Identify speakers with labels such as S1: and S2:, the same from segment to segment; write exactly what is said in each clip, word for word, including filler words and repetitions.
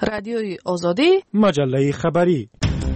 S1: رادیوی آزادی،
S2: مجله خبری.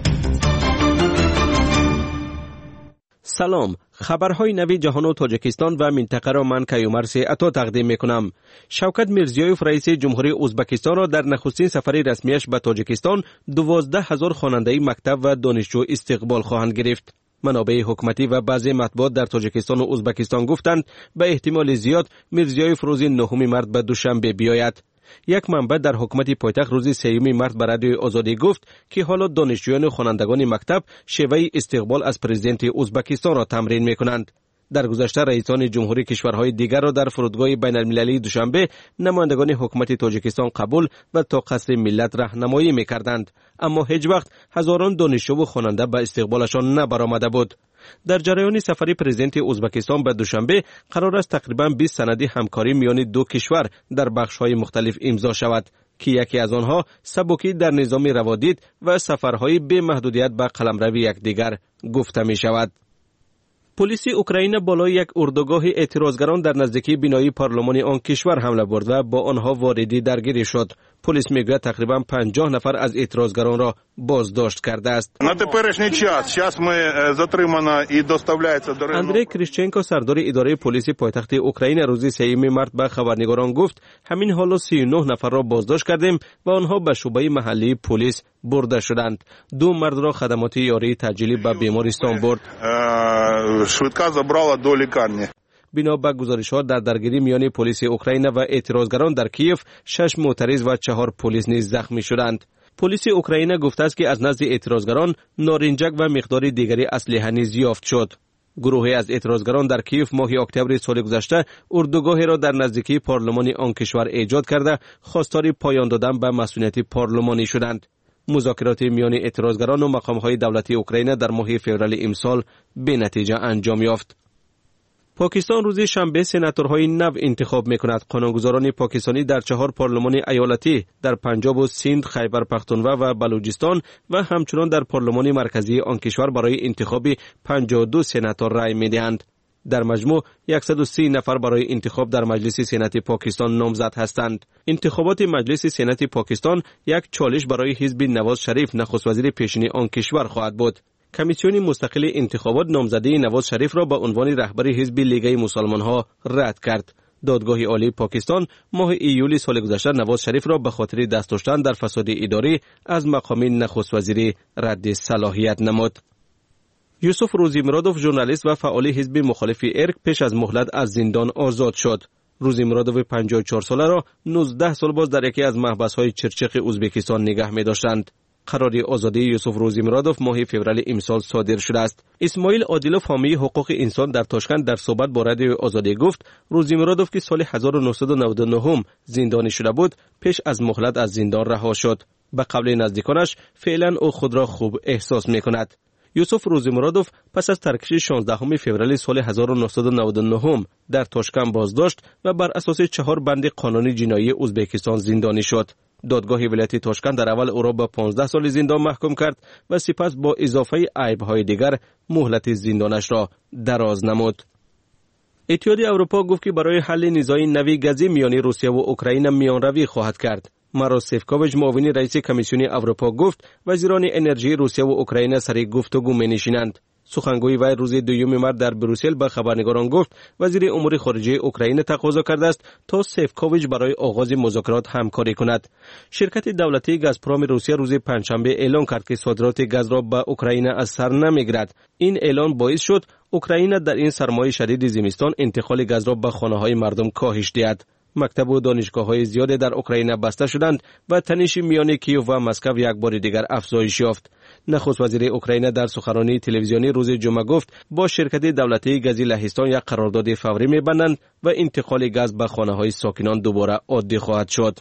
S3: سلام، خبرهای نوی جهان و تاجیکستان و منطقه را من کیومرث عطا تقدیم میکنم. شوکت میرزیویف رئیس جمهوری ازبکستان را در نخستین سفر رسمیش به تاجیکستان دوازده هزار خواننده مکتب و دانشجو استقبال خواهند گرفت. منابع حکومتی و بعضی مطبوعات در تاجیکستان و ازبکستان گفتند به احتمال زیاد میرزیویف روز نهم مارس به دوشنبه بیاید. یک منبع در حکومت پایتخت روز سوم مارس به رادیوی آزادی گفت که حالا دانشجویان و خوانندگان مکتب شیوه استقبال از پرزیدنت ازبکستان را تمرین میکنند. در گذشته رئیسان جمهوری کشورهای دیگر را در فرودگاه بین المللی دوشنبه نمایندگان حکومت تاجیکستان قبول و تا قصر ملت راهنمایی میکردند، اما هیچ وقت هزاران دانشجو و خواننده به استقبالشان نبرآمده بود. در جریان سفر پرزیدنت ازبکستان به دوشنبه قرار است تقریبا بیست سند همکاری میان دو کشور در بخش‌های مختلف امضا شود که یکی از آنها سبکی در نظام روادید و سفرهای بی محدودیت به قلمرو یکدیگر گفته می شود. پلیس اوکراین بالای یک اردوگاه اعتراضگران در نزدیکی بینایی پارلمان آن کشور حمله برد و با آنها واردی درگیری شد. پلیس میگوید تقریبا پنجاه نفر از اعتراضگران را بازداشت کرده است. اندری کریشچنکو سردار اداره پلیس پایتخت اوکراین روز سوم مارس به خبرنگاران گفت همین حالا سی و نه نفر را بازداشت کردیم و آنها به شعبه محلی پلیس برده شدند. دو مرد را خدمات یاری تجلی به بیمارستان برد.
S4: شвидка забрала до лікарні.
S3: بنا به گزارش‌ها در درگیری میان پلیس اوکراین و اعتراضگران در کیف شش معترض و چهار پلیس نیز زخمی شدند. پلیس اوکراین گفته است که از نزد اعتراضگران نارنجک و مقدار دیگری اسلحه نیز یافت شد. گروهی از اعتراضگران در کیف ماه اکتبر سال گذشته اردوگاهی را در نزدیکی پارلمان آن کشور ایجاد کرده خواستار پایان دادن به مسئولیت پارلمانی شدند. مذاکرات میان اعتراضگران و مقام‌های دولتی اوکراین در ماه فوریه امسال به نتیجه انجام یافت. پاکستان روز شنبه سناتورهای نو انتخاب می‌کند. قانونگذاران پاکستانی در چهار پارلمان ایالتی در پنجاب و سند، خیبر پختونخوا و بلوچستان و همچنین در پارلمان مرکزی آن کشور برای انتخاب پنجاه و دو سناتور رای می‌دهند. در مجموع صد و سی نفر برای انتخاب در مجلس سنات پاکستان نامزد هستند. انتخابات مجلس سنات پاکستان یک چالش برای حزب نواز شریف نخست وزیر پیشین آن کشور خواهد بود. کمیسیون مستقل انتخابات نامزدی نواز شریف را به عنوان رهبر حزب لیگ مسلمان‌ها رد کرد. دادگاه عالی پاکستان ماه ایول سال گذشته نواز شریف را به خاطر دست داشتن در فساد اداری از مقام نخست وزیری رد صلاحیت نمود. یوسف روزیمرادوف ژورنالیست و فعال حزب مخالف ارگ پیش از مهلت از زندان آزاد شد. روزیمرادوف پنجاه و چهار ساله را نوزده سال باز در یکی از محبس‌های چرچق ازبکستان نگه می‌داشتند. قرار آزادی یوسف روزیمرادوف ماه فوریه امسال صادر شده است. اسماعیل عادلوف حامی حقوق انسان در تاشکند در صحبت با رادیو آزادی گفت روزیمرادوف که سال هزار و نهصد و نود و نه زندانی شده بود پیش از مهلت از زندان رها شد. به قول نزدیکانش فعلا او خود را خوب احساس می‌کند. یوسف روزیمرادوف پس از ترکش شانزدهم فوریه سال هزار و نهصد و نود و نه در تاشکند بازداشت و بر اساس چهار بند قانون جنایی ازبکستان زندانی شد. دادگاه ولایت تاشکند در اول او را به پانزده سال زندان محکوم کرد و سپس با اضافه عیب‌های دیگر مهلت زندانش را دراز نمود. اتحادیه اروپا گفت که برای حل نزاع نوی گازی میان روسیه و اوکراین میانروی خواهد کرد. ماروس سفکوویچ معاون رئیس کمیسیون اروپا گفت وزیران انرژی روسیه و اوکراین سر گفتگو می‌نشینند. سخنگوی وی روز دوم مارس در بروسل به خبرنگاران گفت وزیر امور خارجه اوکراین تقاضا کرده است تا سفکوویچ برای آغاز مذاکرات همکاری کند. شرکت دولتی گازپروم روسیه روز پنجشنبه اعلام کرد که صادرات گاز را به اوکراین از سر نمیگیرد. این اعلان باعث شد اوکراین در این سرمای شدید زمستان انتقال گاز را به خانه‌های مردم کاهش دهد. مکتب و دانشگاه‌های زیاد در اوکراین بسته شدند و تنش میان کیف و مسکو یک بار دیگر افزایش یافت. نخست وزیر اوکراین در سخنرانی تلویزیونی روز جمعه گفت با شرکت دولتی گازی لهستان یک قرارداد فوری می‌بندند و انتقال گاز به خانه‌های ساکنان دوباره عادی خواهد شد.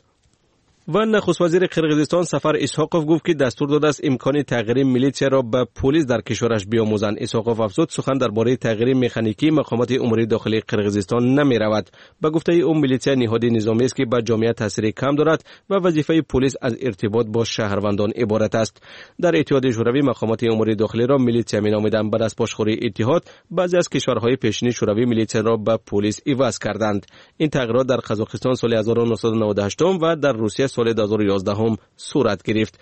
S3: و نخست وزیر قرقیزستان سفر اسحاقوف گفت که دستور داده است امکان تغییر میلیتیا را به پلیس در کشورش بیاموزند. اسحاقوف افزود سخن درباره تغییر مکانیکی مقامات امور داخلی قرقیزستان نمی‌رود. به گفته او میلیتیا نهاد نظامی است که به جامعه تاثیر کم دارد و وظیفه پلیس از ارتباط با شهروندان عبارت است. در اتحادیه شوروی مقامات امور داخلی را میلیتیا می‌نامیدند. بعد از پاشخوری اتحاد بعضی از کشورهای پیشین شوروی میلیتیا را به پلیس عوض کردند. این تغییرات در قزاقستان سال هزار و نهصد و نود و هشت و در روسیه سال دو هزار و یازده هم صورت گرفت.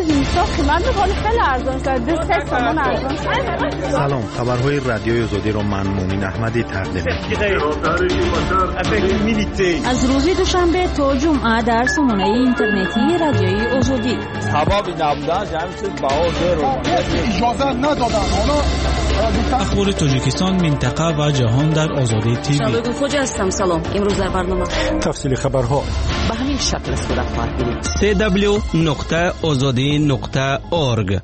S1: سلام، خبرهای رادیوی آزادی را من مومن احمدی تقدیم می‌کنم.
S2: از روز دوشنبه تا جمعه در سامانه اینترنتی رادیوی آزادی.
S5: سبب نبودن جمعیت بهادر رو اجازه ندادن.
S6: اخبار تاجیکستان، منطقه و جهان در آزادی تیوی.
S2: شبکه خوجا هستم. سلام. امروز در برنامه
S1: تفصیل خبرها
S2: به همین شکل صورت خواهد گرفت.
S3: سی دبلیو نقطه آزادی نقطه اورگ.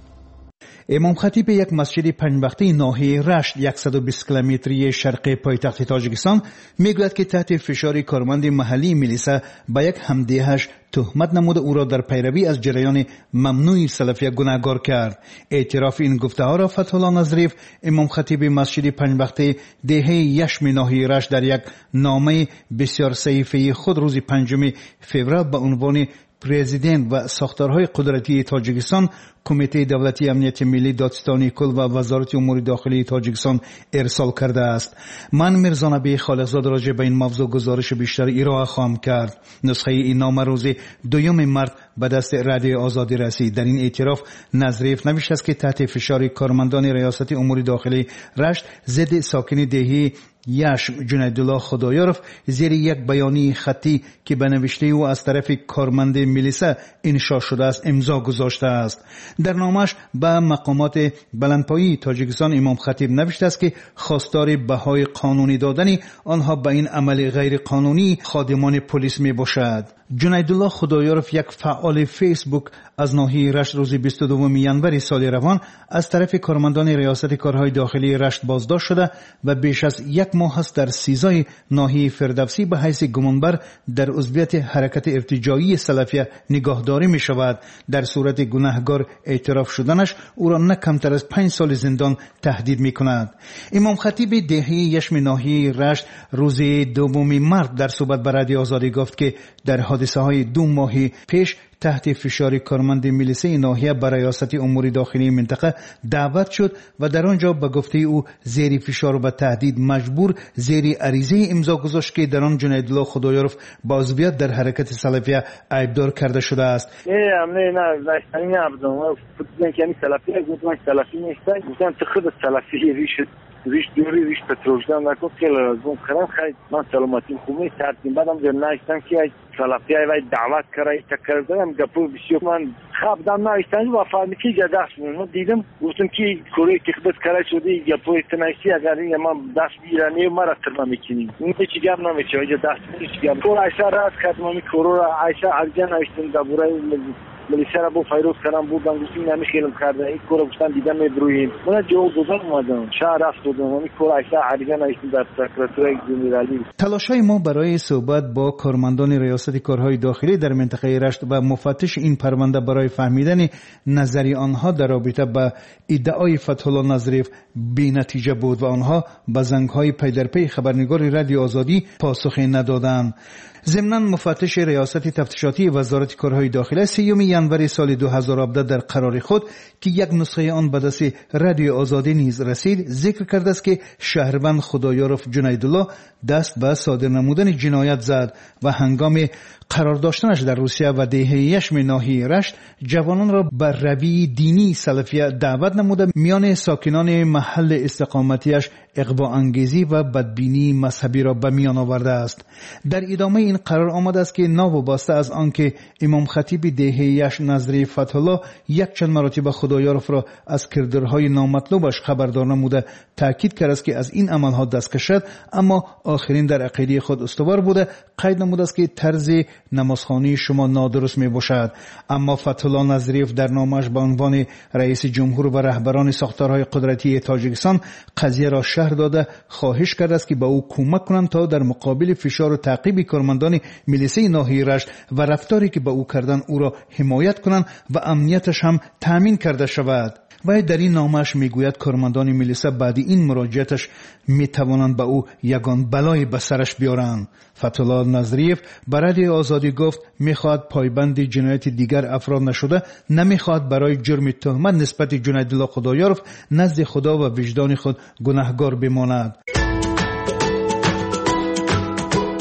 S1: امام خطیب یک مسجد پنج وقته ناحیه رشت صد و بیست کیلومتری شرقی پایتخت تاجیکستان میگوید که تحت فشار کارمند محلی میلیسا با یک همدیهش تهمت نموده او را در پیروی از جریان ممنوع سلفیه گناهکار کرد. اعتراف این گفته ها را فتح الله نظریف، امام خطیب مسجد پنج وقته دهه یشم ناحیه رشت، در یک نامه بسیار صحیفه خود روز پنجم فوریه به عنوان پرزیدنت و ساختارهای قدرتی تاجیکستان، کمیته دولتی امنیت ملی، دادستانی کل و وزارت امور داخلی تاجیکستان ارسال کرده است. من میرزا نبی خالقزاده راجع به این موضوع گزارش بیشتر ارائه خواهم کرد. نسخه این نامه روز دوم مارس به دست رادیو آزادی رسید. در این اعتراف نظریف نوشته است که تحت فشار کارمندان ریاست امور داخلی رشت ضد ساکن دهی یشم جنیدالله خدایارف زیر یک بیانیه خطی که به نوشته او از طرف کارمند میلیسا انشا شده است امضا گذاشته است. در نامش به مقامات بلندپایه تاجیکستان امام خطیب نوشته است که خواستار بهای قانونی دادن آنها به این عمل غیر قانونی خادمان پلیس می باشد. جنیدالله خدایارف، یک فعال فیسبوک از ناحیه رشت، روز بیست و دوم ژانویه سال روان از طرف کارمندان ریاست کارهای داخلی رشت بازداشت شده و بیش از یک ماه است در سیزای ناحیه فردوسی به حیث گمانبر در عضویت حرکت ارتجاعی سلفیه نگاهداری می شود. در صورت گناهکار اعتراف شدنش او را نه کمتر از پنج سال زندان تهدید می کند. امام خطیب دهه یشم ناحیه رشت روز دوم مارس در صحبت با رادیو آزادی گفت که در حادثه های دو ماه پیش تحت فشار کارمند میلیسه ناحیه برای ریاست امور داخلی منطقه دعوت شد و در آنجا به گفته او زیر فشار و تهدید مجبور زیر عریضه امضا گذاشت که در آن جنیدالله خدایارف با عضویت در حرکت سلفیه عیبدار کرده شده است.
S7: نه نه نه نه نبودم فکر کنم سلفیه گفتم سلفی نیست، گفتم تو خود سلفی ریش ریش دوری ریش پتروشدان نکن که لازم خرم خیلی من سلامتی خوبی ترتیب بدم در نایستم که سلفیه وای دعوت کرای تکردم گپو بسیار من خب دم نایستم و فهمی که دست من دیدم گفتم که کره که خبت کرای شده گپو تنایسی اگر این من دست بیرانی مرا ترما میکنیم این چی گپ نمیشه اگه دست میشه گپ تو عایشه راست کردم می کرو عایشه ارجن نایستم دبورای ملیسا را با فیروز کردم بودن گفتیم نمیخیلم کرده این کورا گفتن دیدم میبرویم من جواب دادم اومدم شهر رفت دادم این کورا اصلا عریضه نایستیم در سکرتریال جنرالی.
S1: تلاش‌های ما برای صحبت با کارمندان ریاست کارهای داخلی در منطقه رشت و مفتش این پرونده برای فهمیدن نظری آنها در رابطه با ادعای فتح الله نظریف بی نتیجه بود و آنها به زنگ‌های پی در پی خبرنگار رادیو آزادی پاسخی ندادند. ضمناً مفتش ریاست تفتیشاتی وزارت کارهای داخلی سیوم ژانویه سال دو هزار و هفده در قرار خود که یک نسخه آن به دست رادیو آزادی نیز رسید ذکر کرده است که شهروند خدایارف جنیدالله دست به صادر نمودن جنایت زد و هنگام قرار داشتنش در روسیه و دهه یشم ناحیه رشت جوانان را بر روی دینی سلفیه دعوت نموده میان ساکنان محل استقامتیش اغوا انگیزی و بدبینی مذهبی را به میان آورده است. در ادامه این قرار آمده است که ناوابسته از آنکه امام خطیب دهه یشم نظری فتح الله یک چند مراتب خدایارف را از کردارهای نامطلوبش خبردار نموده تاکید کرد است که از این عملها دست کشد، اما آخرین در عقیده خود استوار بوده قید نموده است که طرز نمازخوانی شما نادرست می باشد. اما فتح الله نظریف در نامش به عنوان رئیس جمهور و رهبران ساختارهای قدرتی تاجیکستان قضیه را شرح داده خواهش کرده است که به او کمک کنند تا در مقابل فشار و تعقیب کارمندان میلیسه ناحیه رشت و رفتاری که به او کردن او را حمایت کنند و امنیتش هم تامین کرده شود. و در این نامش میگوید کارمندان میلیسا بعد این مراجعتش میتوانند به او یگان بلای به سرش بیارند. فتح الله نظریف برای آزادی گفت میخواد پایبند جنایت دیگر افراد نشده، نمیخواد برای جرم تهمت نسبت جنیدالله خدایارف نزد خدا و وجدان خود گناهکار بماند.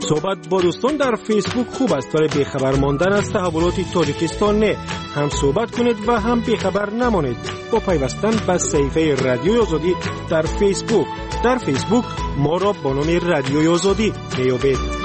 S8: صحبت با دوستان در فیسبوک خوب است ولی بیخبر ماندن از تحولات تاجیکستان نه. هم صحبت کنید و هم بیخبر نمانید با پیوستن به صفحه رادیوی آزادی در فیسبوک. در فیسبوک ما را با نام رادیوی آزادی بیابید.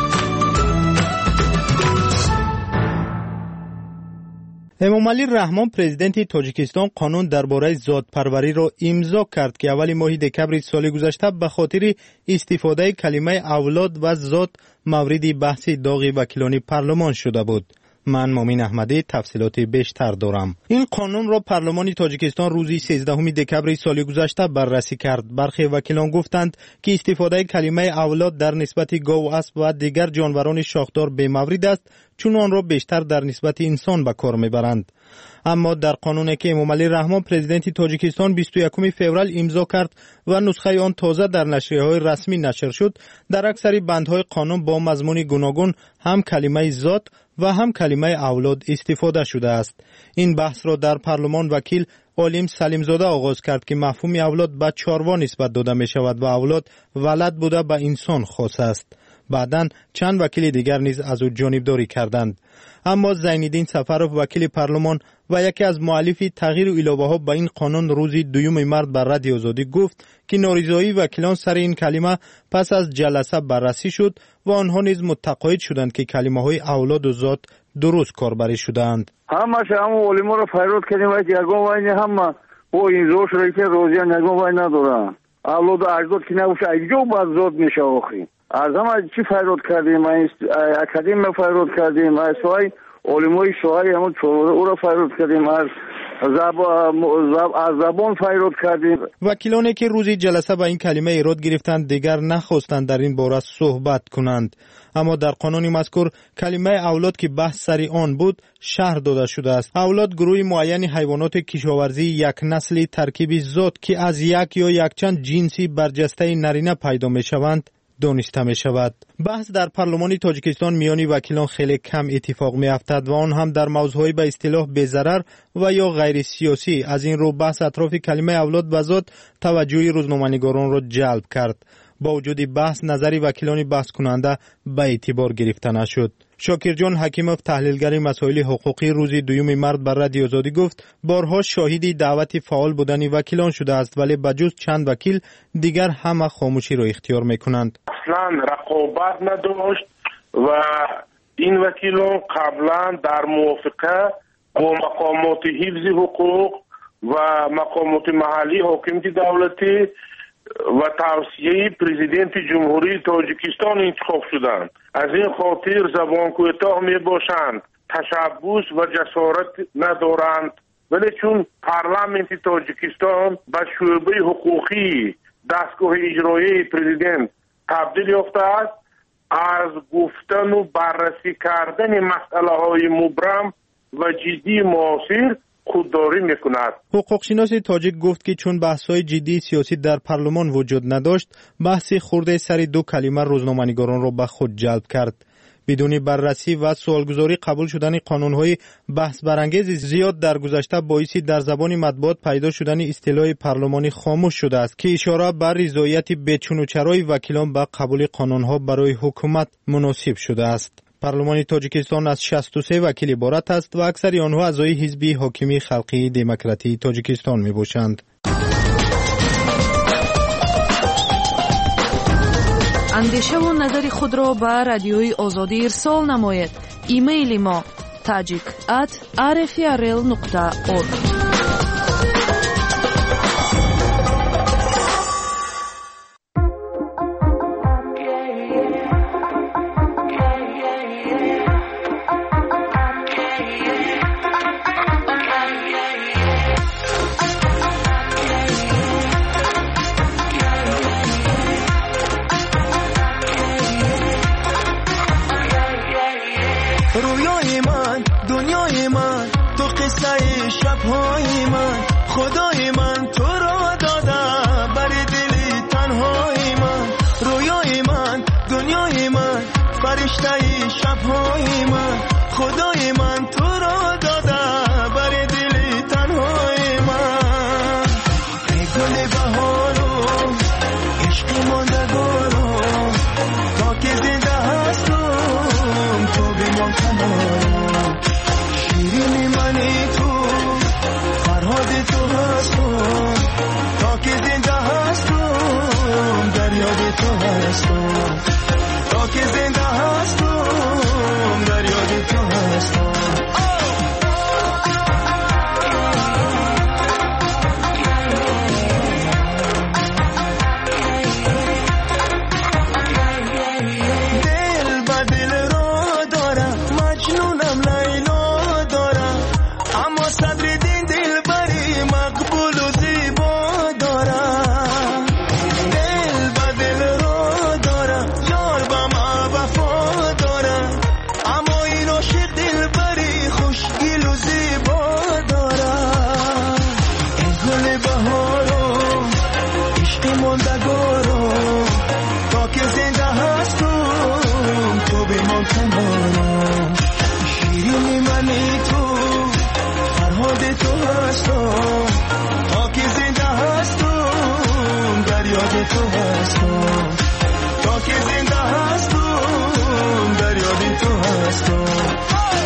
S9: امامعلی رحمان پرزیدنت تاجیکستان قانون درباره ذات‌پروری را امضا کرد که اول ماه دکمبر سال گذشته به خاطر استفاده کلمه اولاد و ذات مورد بحث داغ وکیلان پارلمان شده بود. من مؤمن احمدی تفصیلات بیشتر دارم. این قانون را پارلمان تاجیکستان روز سیزدهم دکمبر سال گذشته بررسی کرد. برخی وکیلان گفتند که استفاده کلمه اولاد در نسبت گاو، اسب و دیگر جانوران شاخدار بی‌مورد است، چون آن را بیشتر در نسبت انسان به کار میبرند. اما در قانونی که امامعلی رحمان پرزیدنت تاجیکستان بیست و یکم فوریه امضا کرد و نسخه آن تازه در نشریه‌های رسمی نشر شد، در اکثر بندهای قانون با مضمون گوناگون هم کلمه ذات و هم کلمه اولاد استفاده شده است. این بحث را در پارلمان وکیل عالم سلیم زاده آغاز کرد که مفهوم اولاد به چاروا نسبت داده می شود و اولاد ولد بوده به انسان خاص است. بعداً چند وکیل دیگر نیز از او جانبداری کردند. اما زینالدین سفروف وکیل پارلمان و یکی از مؤلفی تغییر و علاوه ها به این قانون روز دوم مارس بر رادیو آزادی گفت که نارضایی وکیلان سر این کلمه پس از جلسه بررسی شد و آنها نیز متقاعد شدند که کلمه های اولاد و ذات درست کاربری شدند.
S7: همه شما علما را فریاد کردیم و یگان وای همه او این زور شده که روزی نگاه وای ندارن. اولاد و اجداد که نباشه ایجا باید ذات میشه آخی. از همه چی فریاد کردیم؟ اکادمی فریاد کردیم، از سوای علمای شوهای همون چوره او را فریاد کردیم، از زب... زب... از زبان فریاد کردیم.
S9: وکیلانی که روزی جلسه به این کلمه ایراد گرفتند دیگر نخواستند در این باره صحبت کنند. اما در قانون مذکور کلمه اولاد که بحث سری آن بود شرح داده شده است. اولاد گروهی معین حیوانات کشاورزی یک نسلی ترکیبی ذات که از یک یا یک چند جنسی برجسته نرینه پیدا می شوند دانسته می شود. بحث در پارلمان تاجیکستان میان وکیلان خیلی کم اتفاق می افتد و آن هم در موضوعی به اصطلاح بی‌ضرر و یا غیر سیاسی. از این رو بحث اطراف کلمه اولاد و ذات توجه روزنامه‌نگاران را جلب کرد. با وجود بحث نظر وکیلان بحث کننده به اعتبار گرفته نشد. شاکر جان حکیموف تحلیلگر مسائل حقوقی روز دوم مارس بر رادیو آزادی گفت بارها شاهدی دعوت فعال بودن وکیلان شده است ولی بجز چند وکیل دیگر همه خاموشی را اختیار میکنند.
S10: اصلا رقابت نداشت و این وکیلان قبلا در موافقه با مقامات حفظ حقوق و مقامات محلی حاکمیت دولتی و توصیه پرزیدنت جمهوری تاجیکستان انتخاب شدند. از این خاطر زبان کوتاه می باشند، تشبث و جسارت ندارند، ولی چون پارلمانت تاجیکستان به شعبه حقوقی دستگاه اجرایی پرزیدنت تبدیل یافته است، از گفتن و بررسی کردن مسئله های مبرم و جدی معاصر خودداری میکند.
S9: حقوقشناس تاجیک گفت که چون بحث‌های جدی سیاسی در پارلمان وجود نداشت، بحث خورده سر دو کلمه روزنامه‌نگاران را به خود جلب کرد. بدون بررسی و سوالگزاری قبول شدن قانون‌های بحث برانگیز زیاد در گذشته باعث در زبان مطبوعات پیدا شدن اصطلاح پارلمانی خاموش شده است که اشاره بر رضایت بیچون و چرای وکیلان به قبول قانون‌ها برای حکومت مناسب شده است. پارلمان تاجیکستان از شصت و سه وکیل عبارت است و اکثر آنها اعضای حزب حاکمی خلقی دموکراتی تاجیکستان میباشند.
S2: اندیشه و نظر خود را به رادیوی آزادی ارسال نماید. ایمیل ما تاجیک ات آر اف ای ار ال نقطه اورگ.
S11: رویای من، دنیای من، تو قصه شبهای من، خدای من تو را داده بر دل تنهای من. رویای من، دنیای من، فرشته شبهای من، خدای من تو را داده بر دل تنهای من. ای گل بهارو، عشق ماندگارو، تا که زنده هست تو هستم، تا که زنده هستم در یاد تو هستم، تا که زنده هستم در یاد تو هستم.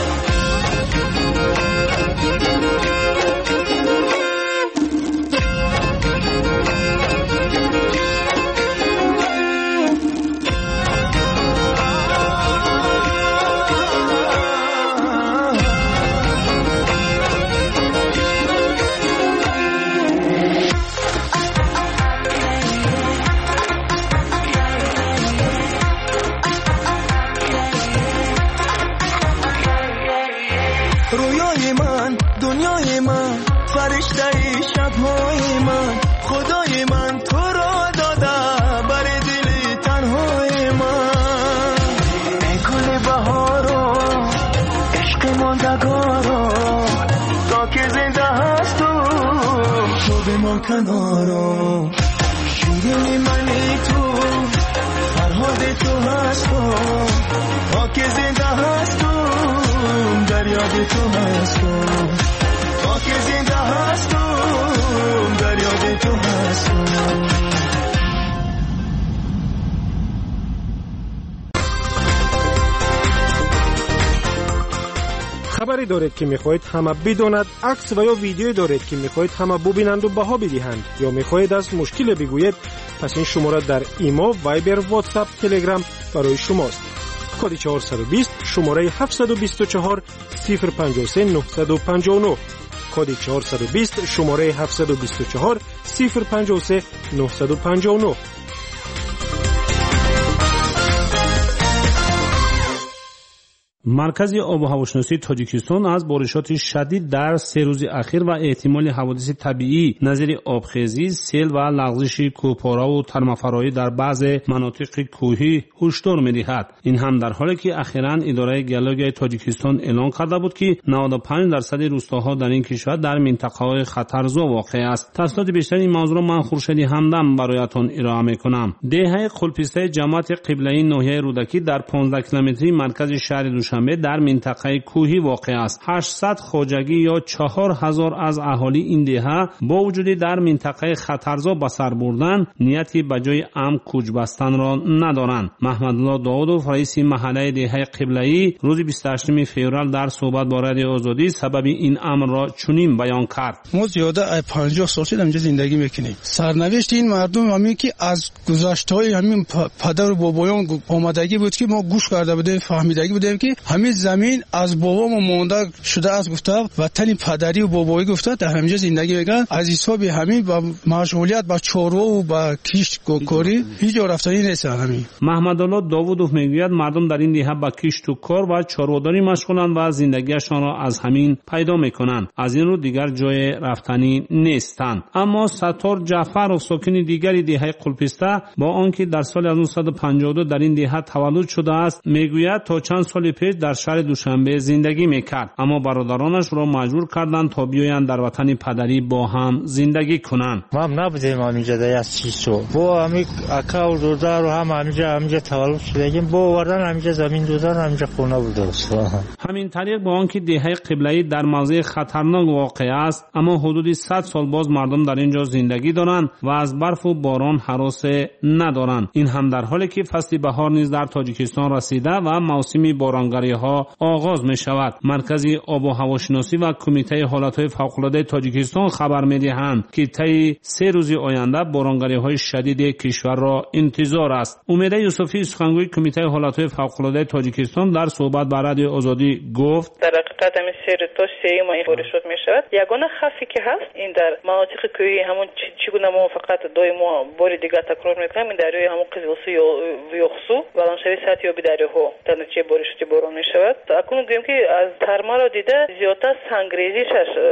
S11: رویای من، دنیای من، فرشته شب‌های من، خدای من تو را داده بر دل تنهای من. ای گل بهارا، عشق ماندگارا، تا که زنده هستم تو بمان کنارا. شیرین منی تو، فرهاد تو هستم، تا که زنده هستم در یاد تو هستم، تا که زنده هستم در یاد تو هستم.
S8: خبری دارید که میخواهید همه بداند، عکس و یا ویدیویی دارید که میخواهید همه ببینند و بها بدهند، یا میخواهید از مشکل بگویید، پس این شماره در ایما، وایبر، واتساپ، تلگرام برای شماست. کد چهارصد و بیست شماره هفتصد و بیست و چهار صفر پنجاه و سه نهصد و پنجاه و نه. کد چهارصد و بیست شماره هفتصد و بیست و چهار صفر پنجاه و سه نهصد و پنجاه و نه.
S6: مرکز آب و هواشناسی تاجیکستان از بارشات شدید در سه روز اخیر و احتمال حوادث طبیعی نظیر آبخیزی، سیل و لغزش کوهپاره و ترمفرایی در بعض مناطق کوهی هشدار می‌دهد. این هم در حالی که اخیراً اداره گیولوژی تاجیکستان اعلام کرده بود که نود و پنج درصد روستاها در این کشور در منطقه‌های خطرزا واقع است. تفصیلات بیشتر این موضوع من خورشید همدم برایتان ارائه می‌کنم. دهه قلپیسته جماعت قبله‌ای ناحیه رودکی در پانزده کیلومتری مرکز شهر دوشنبه در منطقه کوهی واقع است. هشتصد خواجگی یا چهار هزار از اهالی این دهه با وجود در منطقه خطرزا به سر بردن نیتی به جای امن کوچ بستن را ندارند. محمدالله داودوف رئیس محله دهه قبله‌ای روز بیست و هشتم فوریه در صحبت با رادیو آزادی سبب این امر را چنین بیان کرد:
S12: ما زیاده پنجاه سال شد اینجا زندگی میکنیم. سرنوشت این مردم همین که از گذشته‌های همین پدر و بابایان آمدگی بود که ما گوش کرده بودیم، فهمیدگی بودیم که همین زمین از بابامون مونده شده از گفته وطن پدری و بابایی گفته در همینجا زندگی میکنن. از حساب همین با مشغولیت با چاروا و با کشت کاری هیچ جا رفتنی نیست. همین
S6: محمدالله داوودوف میگوید مردم در این دهه با کشت و کار و چارواداری مشغولند و زندگیشان را از همین پیدا میکنند. از این رو دیگر جای رفتنی نیستند. اما ستار جعفرov ساکن دیگری دهه قلپیسته با آنکه در سال نوزده پنجاه و دو در این دهه تولد شده است میگوید تا چند سال پیش در شهر دوشنبه زندگی میکرد، اما برادرانش را مجبور کردند تا بیایند در وطن پدری با هم زندگی کنند.
S13: ما هم نبودیم همینجا در از سی سال با همین اکا و دودار و هم همینجا همینجا تولد شدیم با وردن همینجا زمین دودار همینجا خونه بوده است.
S6: همین طریق با آنکه دهه قبله‌ای در موضع خطرناک واقع است، اما حدود صد سال باز مردم در اینجا زندگی دارند و از برف و باران هراس ندارند. این هم در حالی که فصل بهار نیز در تاجیکستان رسیده و موسم بارانگری ها آغاز می شود. مرکز آب و هواشناسی و کمیته حالتهای فوق‌العاده تاجیکستان خبر می دهند که طی سه روز آینده بارانگری های شدید کشور را انتظار است. امید یوسفی سخنگوی کمیته حالتهای فوق‌العاده تاجیکستان در صحبت با رادیو آزادی گفت:
S14: در حقیقت همین سه تا سه ماه بارشات می شود. یگانه خفی که هست این در مناطق کوهی همون چگونه ما فقط دو ماه بار دیگر تکرار می‌کنیم این دریای همون قزوسو و یوخسو بلندشوی سطحی آبی دریاها در نتیجه بارشات باران می شود. اکنون دیدیم که از ترما را دیده زیادتر سنگریزیش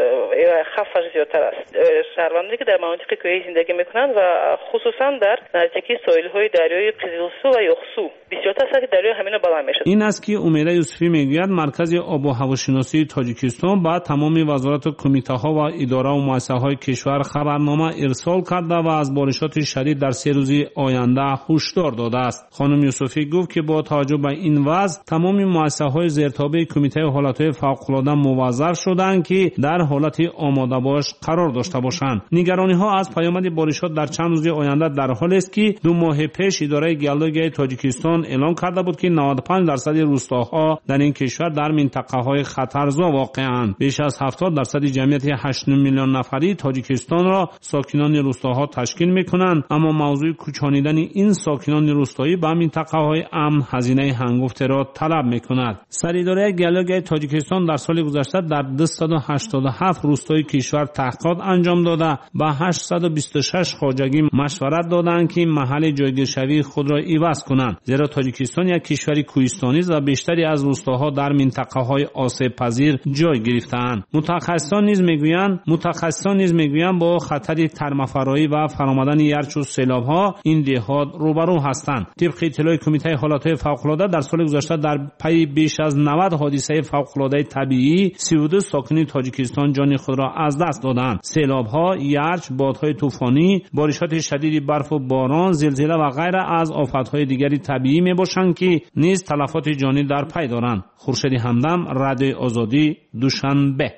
S14: خفش زیادتر است. شهروندانی که در مناطق کوهی زندگی میکنند و خصوصا در نزدیکی ساحل‌های دریای قزوسو و یوخسو بسیارتر است که دریا همینا بالا میشه.
S6: این است که امید یوسفی میگوید مرکز آب و هواشناسی تاجیکستان با تمام وزارت و کمیته‌ها و اداره و مؤسسه‌های کشور خبرنامه ارسال کرده و از بارشات شدید در سه روز آینده هشدار داده است. خانم یوسفی گفت که با توجه به این وضع تمام مؤسسه‌های زیرتابع کمیته حالت‌های فوق‌العاده موظف شدند که در حالت آماده باش قرار داشته باشند. نگرانی‌ها از پیامد بارشات در چند روز آینده در حالی است که دو ماه پیش اداره گیولوژی تاجیکستان اعلام کرده بود که نود و پنج درصد روستاها در این کشور در منطقه‌های خطرزا واقع‌اند. بیش از هفتاد درصد جمعیت هشت میلیون نفری تاجیکستان را ساکنان روستاها تشکیل می‌کنند، اما موضوع کوچانیدن این ساکنان روستایی به منطقه‌های امن هزینه هنگفته را طلب می‌کند. سراداره گیولوژی تاجیکستان در سال گذشته در دویست و هشتاد و هفت روستای کشور تحقیقات انجام داده و هشتصد و بیست و شش خواجگی مشورت دادند که محل جایگیرشوی خود را عوض کنند، زیرا تاجیکستان یک کشور کوهستانی است و بیشتری از روستاها در منطقه‌های آسیب پذیر جای گرفته‌اند. متخصصان نیز میگویند متخصصان نیز میگویند با خطر ترمفرایی و فرآمدن یرچ و سیلاب‌ها این دهات روبرو هستند. طبق اطلاع کمیته حالت‌های فوق‌العاده در سال گذشته در پی بیش از نود حادثه فوق‌العاده طبیعی سی و دو ساکن تاجیکستان جان خود را از دست دادند. سیلاب‌ها، یرچ، بادهای طوفانی، بارشات شدید برف و باران، زلزله و غیره از آفت‌های دیگری طبیعی میباشند که نیز تلفات جانی در پی دارند. خورشید همدم، رادیو آزادی، دوشنبه.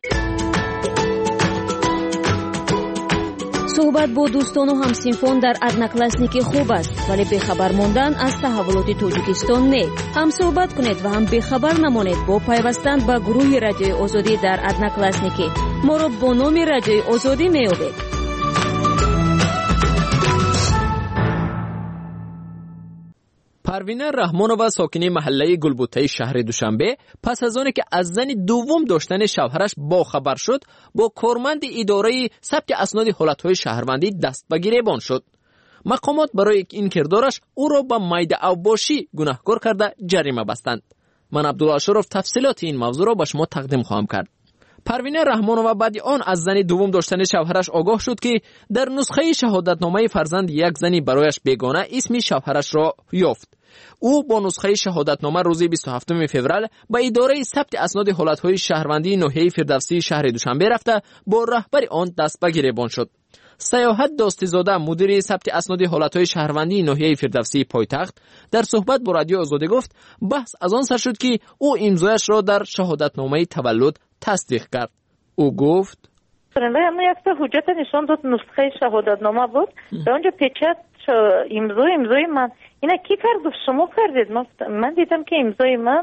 S15: صحبت با دوستان و همسینفون در одноклассники خوب است، ولی بخبر موندن از تحولات تاجیکستان نه. هم صحبت کنید و هم بخبر نمانید با پیوستن به گروه رادیو آزادی در одноклассники. ما را با نام رادیو آزادی میابید.
S16: پروینه رحمانова ساکنه محله گلبوته شهر دوشنبه پس از آنکه که از زن دوم داشتن شوهرش با خبر شد، با کارمند اداره ثبت اسناد حالتهای شهروندی دست به گریبان شد. مقامات برای این کردارش او را به میده اوباشی گناهکار کرده جریمه بستند. من عبدالله شرف تفصیلات این موضوع را به شما تقدیم خواهم کرد. پروینه رحمانова بعد آن از زن دوم داشتن شوهرش آگاه شد که در نسخه شهادتنامه فرزند یک زنی برایش بیگانه اسم شوهرش را یافت. او با نسخه شهادتنامه روز بیست و هفتم فوریه به اداره ثبت اسناد حالتهای شهروندی ناحیه فردوسی شهر دوشنبه رفته با رهبر آن دست به گریبان شد. سیاحت داستی‌زاده مدیر ثبت اسناد حالتهای شهروندی ناحیه فردوسی پایتخت در صحبت با رادیو آزادی گفت بحث از آن سر شد که او امضایش را در شهادتنامه تولد تصدیق کرد. او گفت
S14: اما یک تا حجت نشان داد نسخه شهادتنامه بود، به اونجا پیچت امضای امضای من. اینا کی کرد؟ شما کردید؟ من دیدم که امضای من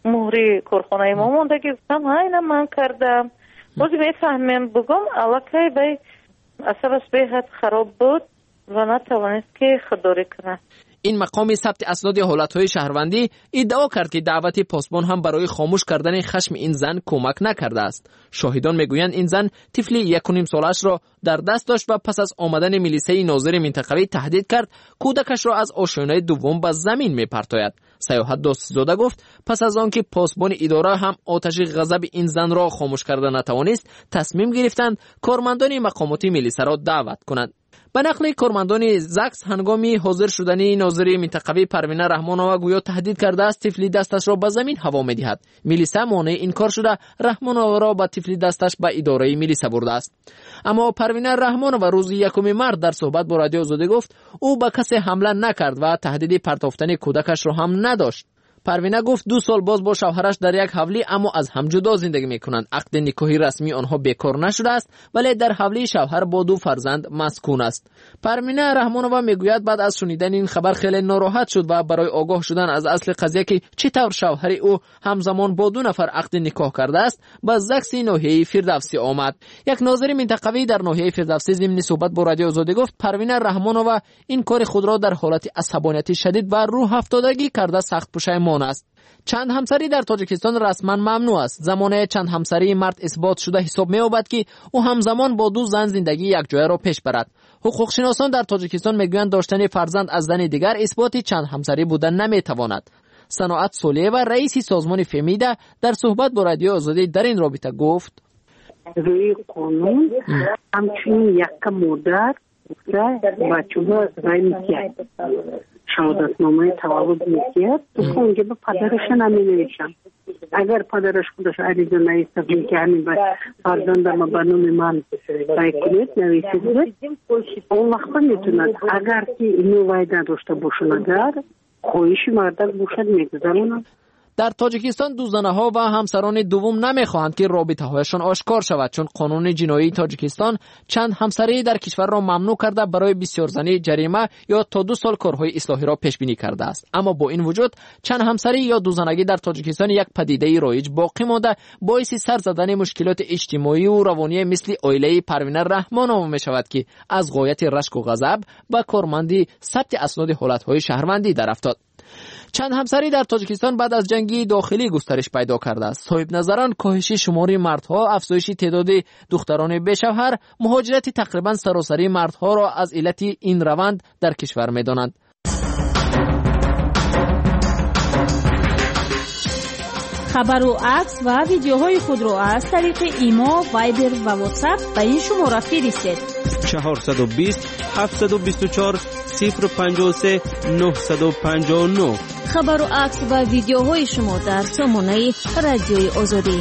S14: مهر کارخانه ما مونده، گفتم ها اینا من کردم. بازی میفهمم بگم علاقه به اصابش به خراب بود و نتوانست که خودداری کنه.
S16: این مقام ثبت اسناد حالتهای شهروندی ادعا کرد که دعوت پاسبان هم برای خاموش کردن خشم این زن کمک نکرده است. شاهدان میگویند این زن طفل یک و نیم سالش را در دست داشت و پس از آمدن میلیسه ناظر منطقوی تهدید کرد کودکش را از آشیانه دوم به زمین میپرتاید. سیاحت داستی‌زاده گفت پس از آنکه پاسبان اداره هم آتش غضب این زن را خاموش کرده نتوانست، تصمیم گرفتند کارمندان مقاماتی میلیسه را دعوت کنند. به نقل کارمندان زکس هنگامی حاضر شدن ناظر منطقوی پروینه رحمانова گویا تهدید کرده است طفلی دستش را به زمین هوا می‌دهد. میلیسه مانع این کار شده رحمانова را با طفلی دستش به اداره میلیسه برده است. اما پروینه رحمانova روز یکم مارس در صحبت با رادیو آزادی گفت او به کسی حمله نکرد و تهدید پرتافتن کودکش را هم نداشت. پروینه گفت دو سال باز با شوهرش در یک حولی اما از هم جدا زندگی میکنند. عقد نکاحی رسمی آنها بیکار نشده است ولی در حولی شوهر با دو فرزند مسکون است. پروینه رحمانова میگوید بعد از شنیدن این خبر خیلی ناراحت شد و برای آگاه شدن از اصل قضیه که چطور شوهر او همزمان با دو نفر عقد نکاح کرده است به زکس ناحیه فردوسی آمد. یک ناظر منطقوی در ناحیه فردوسی ضمن صحبت با رادیو آزادی گفت پروینه رحمانова این کار خود را در حالت عصبانیت شدید و روح افتادگی کرده سخت پشیمان است. چند همسری در تاجیکستان رسما ممنوع است. زمانه چند همسری مرد اثبات شده حساب می‌یابد که او همزمان با دو زن زندگی یک جای را پیش برد. حقوق شناسان در تاجیکستان میگویند داشتن فرزند از زن دیگر اثبات چند همسری بودن نمیتواند. صناعت سولیه و رئیس سازمان فمیده در صحبت با رادیو آزادی در این رابطه گفت
S17: روی قانون همچنین یک مادر بچه‌ها از رای می‌کرد شهادتنامه تولد می‌کرد تو اونجا به پدرش نمی‌نویسن. اگر پدرش خودش عریضه نایستگی که همین فرزندم به نام من رای کنید نویسید اون وقت میتوند اگر که اینو وعده داشته باشن اگر خواهش مردک باشد میگذارن.
S16: در تاجیکستان دو زنها و همسران دوم نمیخواهند که رابطه هایشان آشکار شود، چون قانون جنایی تاجیکستان چند همسری در کشور را ممنوع کرده برای بسیار زنی جریمه یا تا دو سال کارهای اصلاحی را پیش بینی کرده است. اما با این وجود چند همسری یا دو زنگی در تاجیکستان یک پدیده رایج باقی مانده، باعث سر زدن مشکلات اجتماعی و روانی مثل عائله پروینه رحمان می شود که از غایت رشک و غضب با کارمندی ثبت اسناد حالتهای شهروندی در افتاد. چند همسری در تاجیکستان بعد از جنگ داخلی گسترش پیدا کرده است. صاحب نظران کاهش شمار مردها، افزایش تعداد دختران بی‌شوهر، مهاجرت تقریبا سراسری مردها را از علت این روند در کشور می‌دانند.
S15: خبر و عکس و ویدیوهای خود را از طریق ایما، وایبر و واتساپ به این شماره فرستید:
S3: چهارصد و بیست هفتصد و بیست و چهار صفر پنجاه و سه نهصد و پنجاه و نه.
S15: خبر و عکس و ویدیوهای شما در سامانه رادیوی آزادی.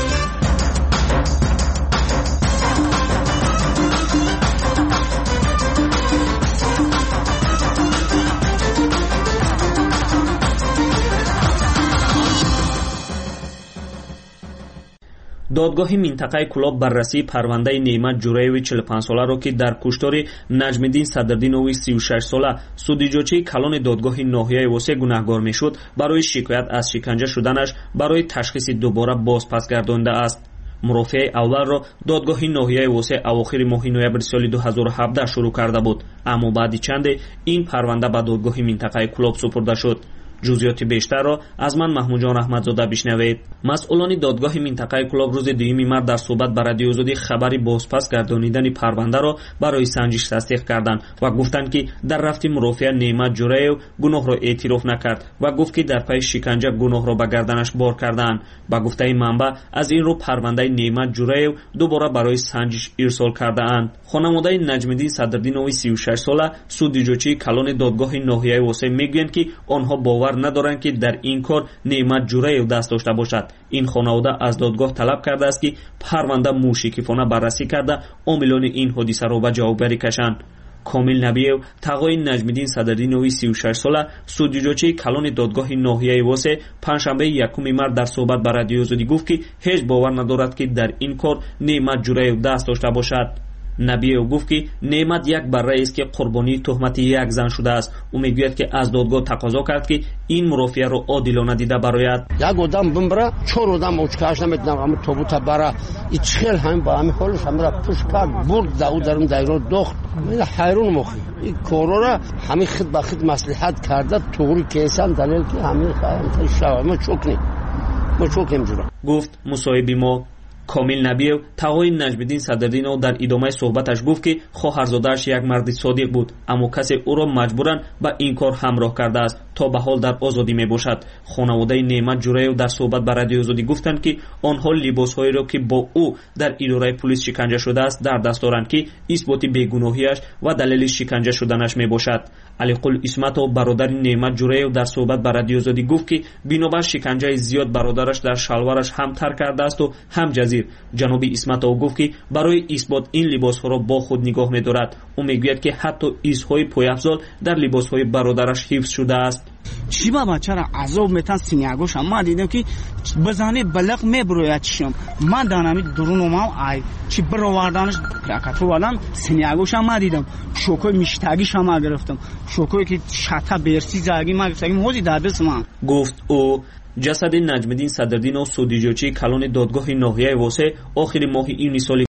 S18: دادگاه منطقه کلاب بررسی پرونده نعمت جوریوی چهل و پنج ساله را که در کشتار نجم‌الدین صدرالدینوی سی و شش ساله سودیجوچی کلان دادگاه ناحیه واسه گناهکار میشد، برای شکایت از شکنجه شدنش برای تشخیص دوباره بازپس گردانده است. مرافع اول را دادگاه ناحیه واسه اواخر ماه نوامبر سال دو هزار و هفده شروع کرده بود، اما بعد چند این پرونده به دادگاه منطقه کلاب سپرده شد. جزئیات بیشتر را از من محمود جان احمدزاده بشنوید. مسئولان دادگاه منطقه کلاب روز دوم مارس در صحبت با رادیو آزادی خبری بازپس گردانیدن پرونده را برای سنجش تصدیق کردند و گفتند که در رفت مرافع نعمت جوریو گناه را اعتراف نکرد و گفت که در پی شکنجه گناه را به گردنش بار کردند. با گفته منبع از این رو پرونده نعمت جوریو دوباره برای سنجش ارسال کرده اند. خانواده نجم‌الدین صدرالدینوی سی و شش ساله سودیجوچی کلان دادگاه ناحیه واسه میگویند که آنها باور ندارند که در این کار نعمت جوریو دست داشته باشد. این خانواده از دادگاه طلب کرده است که پرونده موشکیفانه بررسی کرده عاملان این حادثه را به جوابگری کشند. کامل نبیو تقای نجم‌الدین صدرالدینوی سی و شش ساله سودیجوچی کلان دادگاه ناحیه واسه پنجشنبه یکم مارس در صحبت با رادیو آزادی گفت که هیچ باور ندارد که در این کار نعمت جوریو دست داشته باشد. نبیو گفت که نعمت یک بره است که قربانی تهمت یک زن شده است. او میگوید که از دادگاه تقاضا کرد که این مرافعه را عادلانه دیده براید.
S19: یک آدم بمبره چهار آدم اوچکاش نمیتونم اما توبوت بره این چهل همین با همین حالش همین را پوش کرد برد داو درم دایره دخت. من حیران مخی این کارا را همین خود با خود مصلحت کرده طوری کیسان دلیل که همین خواهم شو ما چوکنی ما چوکیم جورا
S18: گفت مصاحبی ما. کامل نبیو تقای نجم‌الدین صدرالدینو در ادامه صحبتش گفت که خواهرزاده‌اش یک مرد صادق بود، اما کسی او را مجبوراً به این کار همراه کرده است تا به حال در آزادی می باشد. خانواده نعمت جوریو در صحبت با رادیو آزادی گفتند که آنها لباس‌هایی را که با او در اداره پلیس شکنجه شده است در دست دارند که اثبات بیگناهیش و دلیل شکنجه شدنش می باشد. علی قل اسمتو برادر نعمت جوریو در صحبت با رادیو آزادی گفت که بنابر شکنجه زیاد برادرش در شلوارش هم تر کرده است و هم جزیر. جناب اسمتو گفت که برای اثبات این لباس‌ها را با خود نگاه می‌دارد. او میگوید که حتی ایزهای پایافزال در لباس‌های برادرش حفظ شده است.
S20: چی بابا چرا عذاب میتن سینیاگوش ما دیدم که بزنه بلق میبروید چشم من دانمی درون ما ای چی برواردانش راکتو ولام سینیاگوش ما دیدم شوکوی میشتاگیش ما گرفتم شوکوی که شاتا برسی زاگی ما گفتم موزی دادس ما
S18: گفت او. جسد نجم‌الدین صدرالدین و سودیجوچی کلان دادگاه ناحیه واسه آخر ماه این سال